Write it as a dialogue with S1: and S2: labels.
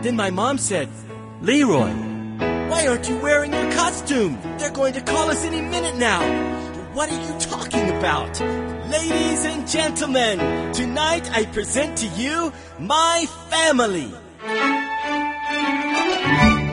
S1: Then my mom said, "Leroy, why aren't you wearing your costume? They're going to call us any minute now." "What are you talking about?" "Ladies and gentlemen, tonight I present to you my family."